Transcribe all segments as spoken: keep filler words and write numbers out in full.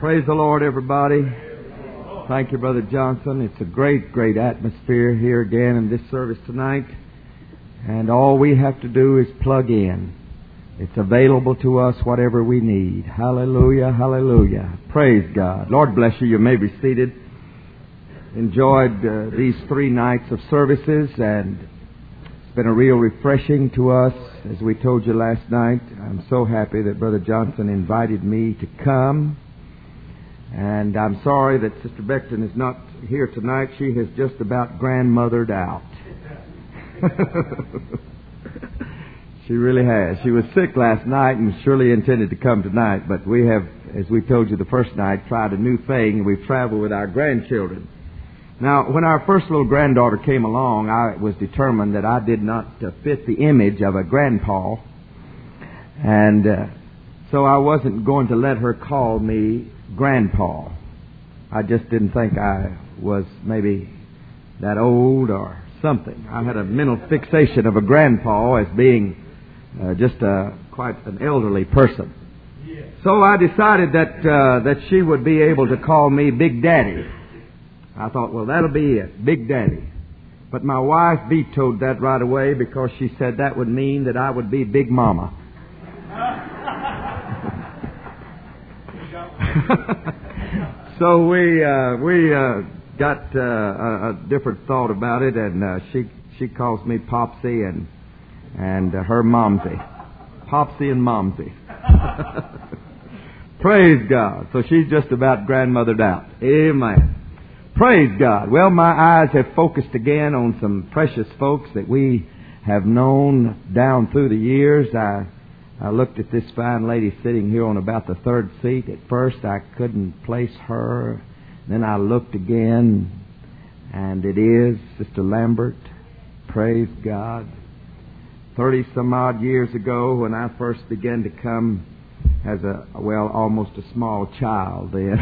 Praise the Lord, everybody. Thank you, Brother Johnson. It's a great, great atmosphere here again in this service tonight. And all we have to do is plug in. It's available to us whatever we need. Hallelujah, hallelujah. Praise God. Lord bless you. You may be seated. Enjoyed uh, these three nights of services, and it's been a real refreshing to us. As we told you last night, I'm so happy that Brother Johnson invited me to come. And I'm sorry that Sister Beckton is not here tonight. She has just about grandmothered out. She really has. She was sick last night and surely intended to come tonight. But we have, as we told you the first night, tried a new thing. We've traveled with our grandchildren. Now, when our first little granddaughter came along, I was determined that I did not uh, fit the image of a grandpa. And uh, so I wasn't going to let her call me Grandpa. I just didn't think I was maybe that old or something. I had a mental fixation of a grandpa as being uh, just a, quite an elderly person. Yeah. So I decided that uh, that she would be able to call me Big Daddy. I thought, well, that'll be it, Big Daddy. But my wife vetoed that right away because she said that would mean that I would be Big Mama. So we uh, we uh, got uh, a, a different thought about it, and uh, she she calls me Popsy and and uh, her Momsy, Popsy and Momsy. Praise God. So she's just about grandmothered out. Amen. Praise God. Well, my eyes have focused again on some precious folks that we have known down through the years. I. I looked at this fine lady sitting here on about the third seat. At first, I couldn't place her. Then I looked again, and it is Sister Lambert. Praise God. Thirty-some-odd years ago, when I first began to come as a, well, almost a small child then,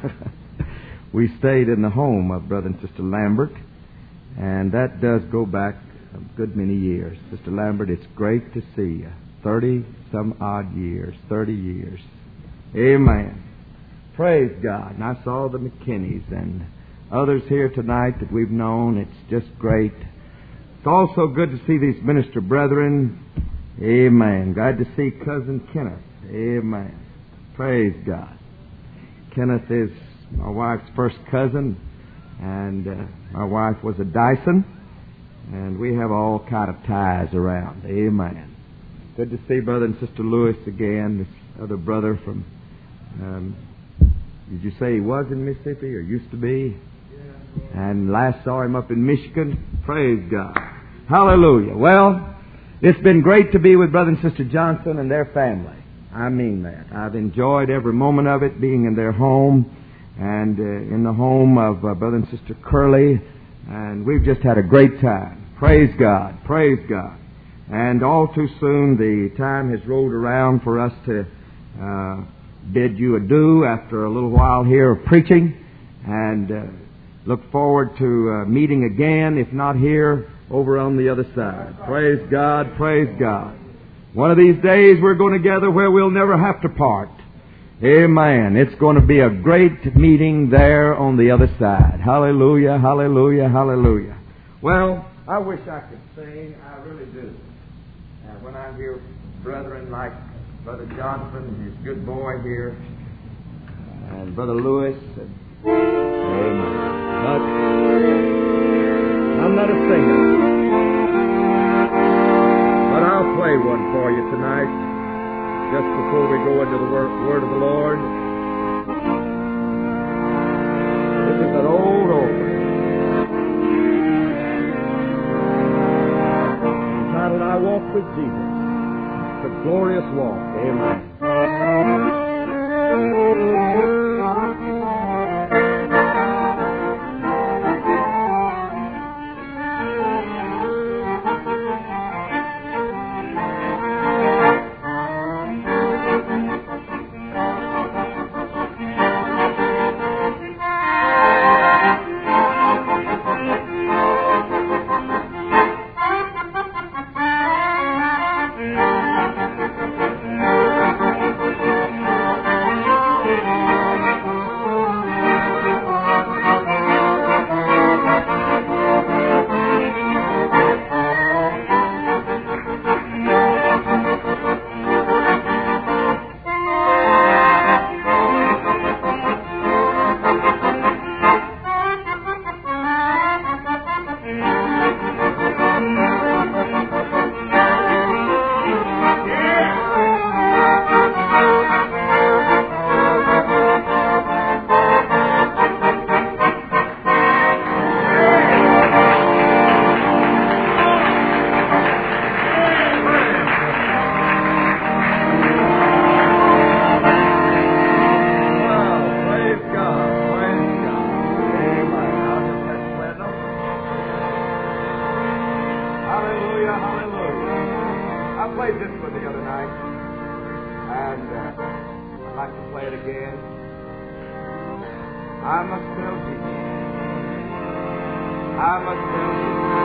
we stayed in the home of Brother and Sister Lambert, and that does go back a good many years. Sister Lambert, it's great to see you. Thirty-some-odd years, thirty years. Amen. Praise God. And I saw the McKinneys and others here tonight that we've known. It's just great. It's also good to see these minister brethren. Amen. Glad to see Cousin Kenneth. Amen. Praise God. Kenneth is my wife's first cousin, and uh, my wife was a Dyson, and we have all kind of ties around. Amen. Good to see Brother and Sister Lewis again, this other brother from, um, did you say he was in Mississippi or used to be? Yeah. And last saw him up in Michigan. Praise God. Hallelujah. Well, it's been great to be with Brother and Sister Johnson and their family. I mean that. I've enjoyed every moment of it, being in their home and uh, in the home of uh, Brother and Sister Curley. And we've just had a great time. Praise God. Praise God. And all too soon, the time has rolled around for us to uh, bid you adieu after a little while here of preaching, and uh, look forward to uh, meeting again, if not here, over on the other side. Praise God, praise God. One of these days we're going together where we'll never have to part. Amen. It's going to be a great meeting there on the other side. Hallelujah, hallelujah, hallelujah. Well, I wish I could sing. I really do. And when I hear brethren like Brother Johnson and his good boy here, and Brother Lewis, and, amen. But I'm not a singer, but I'll play one for you tonight, just before we go into the word, word of the Lord. This is an old, old one. I walk with Jesus. It's a glorious walk. Amen. I must tell Jesus. I must tell Jesus.